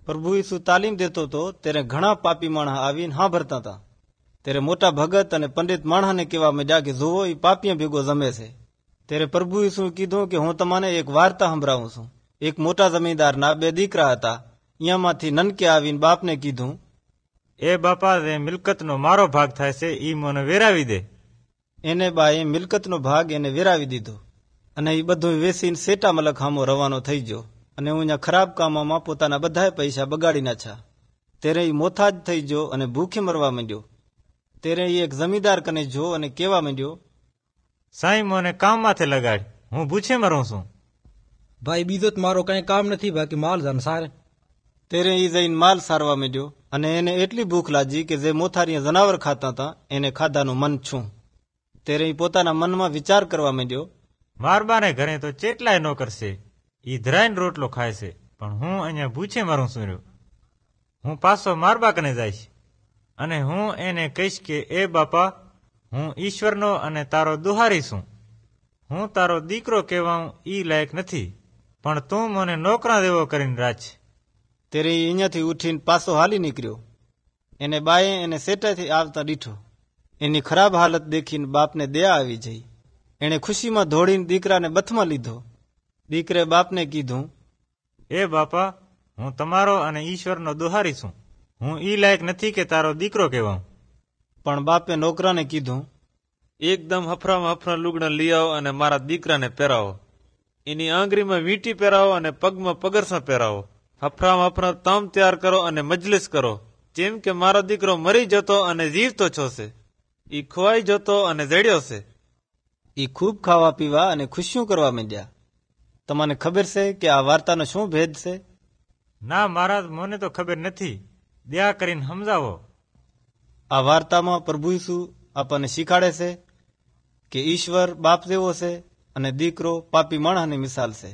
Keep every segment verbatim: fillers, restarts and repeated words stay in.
પ્રભુ ઈસુ તાલીમ દેતો હતો ત્યારે ઘણા પાપી માણસ આવીને સાંભળતા હતા. ત્યારે મોટા ભગત અને પંડિત માણસને કહેવા માંડ્યા કે જુઓ એ પાપીયા ભેગો જમે છે. ત્યારે પ્રભુ ઈસુ કીધું કે હું તમને એક વાર્તા સંભળાવું છું. એક મોટા જમીનદારના બે દીકરા હતા. અહીંયામાંથી નનકે આવીને બાપને કીધું, એ બાપા, જે મિલકતનો મારો ભાગ થાય છે એ મને વેરાવી દે. એને બાએ મિલકતનો ભાગ એને વેરાવી દીધો અને એ બધું વેચીને સેટા મલક હામો રવાનો થઈ ગયો અને અહીંયા ખરાબ કામોમાં પોતાના બધા પૈસા બગાડી નાખ્યા. ત્યારે એ મોથા જ થઈ ગયો અને ભૂખે મરવા માંડ્યો. ત્યારે એ એક જમીનદાર કને જો અને કહેવા માંડ્યો, સાઈ મને કામ માથે લગાડ, હું ભૂખે મરું છું. ભાઈ, બીજો તો મારો કઈ કામ નથી, બાકી માલ જાન સારે. ત્યારે એ જઈને માલ સારવા માંડ્યો અને એને એટલી ભૂખ લાગી કે જે મોથારીયા જનાવર ખાતા હતા એને ખાધાનું મન છું. ત્યારે એ પોતાના મનમાં વિચાર કરવા માંડ્યો, મારબાને ઘરે તો ચેટલાય નોકર છે, એ ધરાઈને રોટલો ખાય છે, પણ હું અહીંયા ભૂખે મરું છું. રહ્યો હું પાછો મારબા કને જઈશ અને હું એને કહીશ કે એ બાપા, હું ઈશ્વરનો અને તારો દુહારી છું. હું તારો દીકરો કહેવાઉં ઈ લાયક નથી, પણ તું મને નોકરા જેવો કરીને રાખ. ત્યારે એ અહીંયાથી ઉઠીને પાછો હાલી નીકળ્યો. એને બાએ એને સેટાથી આવતા દીઠો. એની ખરાબ હાલત દેખીને બાપને દયા આવી જઈ. એણે ખુશીમાં દોડીને દીકરાને બથમાં લીધો. દીકરે બાપને કીધું, એ બાપા, હું તમારો અને ઈશ્વરનો દુહારી છું. હું ઈ લાયક નથી કે તારો દીકરો કહેવાઉં. પણ બાપે નોકરાને કીધું, એકદમ હફરામાં હફરા લુગડા લઈ આવો અને મારા દીકરાને પહેરાવો. એની આંગળીમાં વીંટી પહેરાવો અને પગમાં પગરસા પહેરાવો. હફરામાં હફરા તામ તૈયાર કરો અને મજલિસ કરો, જેમ કે મારો દીકરો મરી જતો અને જીવતો છો છે. ઈ ખોવાઈ જતો અને જડ્યો છે. એ ખૂબ ખાવા પીવા અને ખુશીઓ કરવા માંડ્યા. તમને ખબર છે કે આ વાર્તાનો શું ભેદ છે? ના મહારાજ, મને તો ખબર નથી, દયા કરીને સમજાવો. આ વાર્તામાં પ્રભુ ઈસુ આપણને શીખાડે છે કે ઈશ્વર બાપ જેવો છે અને દીકરો પાપી માણસની મિસાલ છે.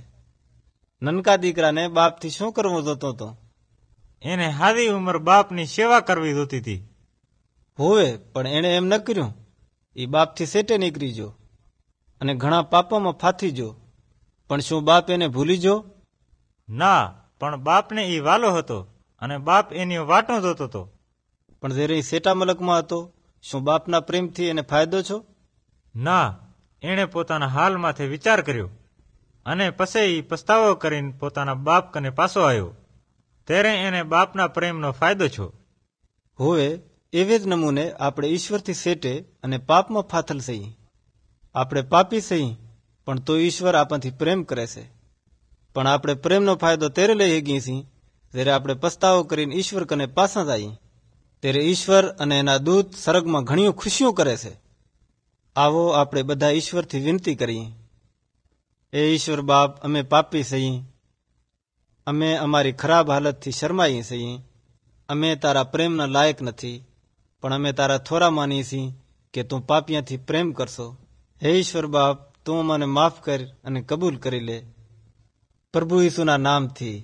નનકા દીકરાને બાપથી શું કરવું જોતો હતો? એને હાદી ઉંમર બાપની સેવા કરવી જોતી હતી. હોવે, પણ એણે એમ ન કર્યું. એ બાપથી સેટે નીકળી ગયો અને ઘણા પાપોમાં ફાથી ગયો. પણ શું બાપ એને ભૂલી ગયો? ના, પણ બાપને એ વાલો હતો અને બાપ એની વાટો જોતો હતો. પણ જ્યારે એ સેટા મલકમાં હતો, શું બાપના પ્રેમથી એને ફાયદો છો? ના, એણે પોતાના હાલ માથે વિચાર કર્યો અને પછી એ પસ્તાવો કરીને પોતાના બાપ કને પાછો આવ્યો. ત્યારે એને બાપના પ્રેમનો ફાયદો છો. હોવે, એવે જ નમૂને આપણે ઈશ્વરથી સેટે અને પાપમાં ફાથલ સહી. આપણે પાપી સહી, પણ તો ઈશ્વર આપણથી પ્રેમ કરે છે. પણ આપણે પ્રેમનો ફાયદો ત્યારે લઈ શકીએ છીએ જ્યારે આપણે પસ્તાવો કરીને ઈશ્વર કને પાછા જઈએ. ત્યારે ઈશ્વર અને એના દૂત સ્વર્ગમાં ઘણી ખુશીઓ કરે છે. આવો આપણે બધા ઈશ્વરથી વિનંતી કરીએ. એ ઈશ્વર બાપ, અમે પાપી છીએ. અમે અમારી ખરાબ હાલતથી શરમાઈએ છીએ. અમે તારા પ્રેમના લાયક નથી, પણ અમે તારા થોરા માનીએ છીએ કે તું પાપિયાથી પ્રેમ કરશો. હે ઈશ્વર બાપ, તું મને માફ કર અને કબૂલ કરી લે. પ્રભુ ઈસુના નામથી.